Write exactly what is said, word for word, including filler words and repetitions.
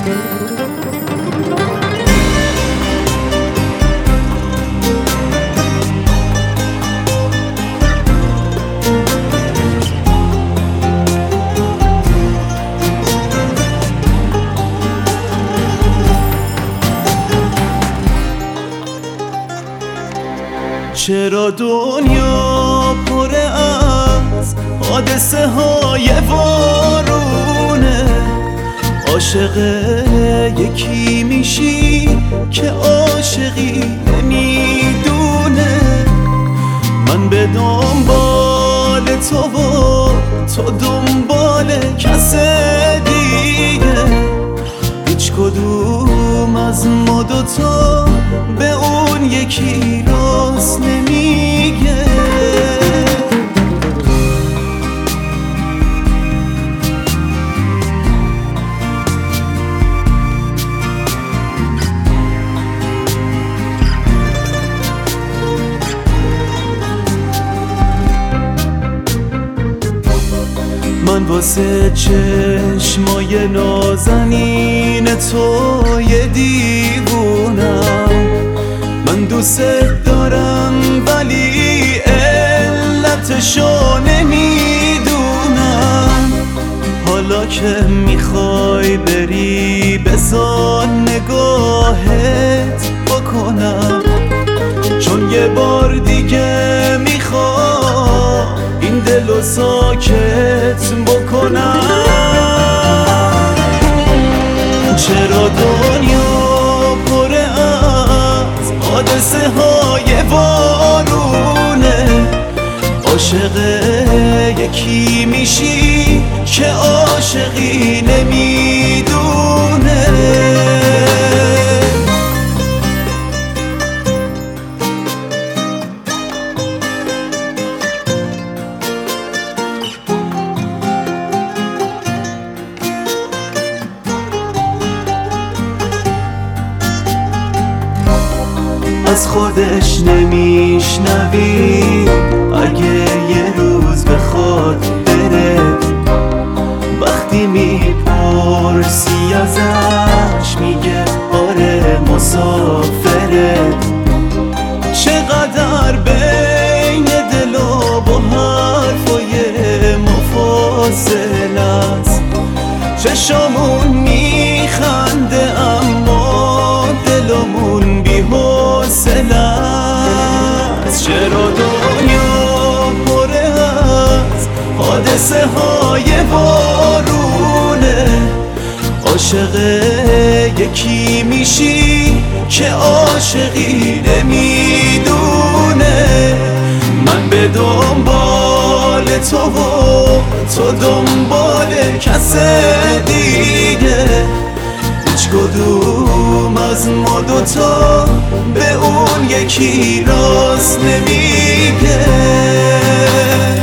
چرا دنیا پر از حادثه های وارونه؟ عاشق یکی میشی که عاشقی نمیدونه. من به دنبال تو و تو دنبال کس دیگه، هیچ کدوم از ما دوتا به اون یکی راست نمیگه. من واسه چشمای نازنین تو یه دیوونم. من دوست دارم ولی علتشو نمیدونم. حالا که میخوای بری بذار نگاهت بکنم، چون یه بار دیگه میخوام این دلو ساکت بکنم. چرا دنیا پر از حادثه های وارونه؟ عاشق یکی میشی که عاشقی نمیدونه. از خودش نمیشنوی اگه یه روز بخواد بره. وقتی میپرسی ازش میگه آره مسافره. چقدر بین دل و با حرفای مفاصل است. چشامون میخنده اما دلمون بی‌حوصله است. چرا دنیا پر از حادثه های وارونه؟ عاشق یکی میشی که عاشقی نمیدونه. من به دنبال تو و تو دنبال کس دیگه، هیچ کدوم از ما دوتا به اون یکی راست نمیگه.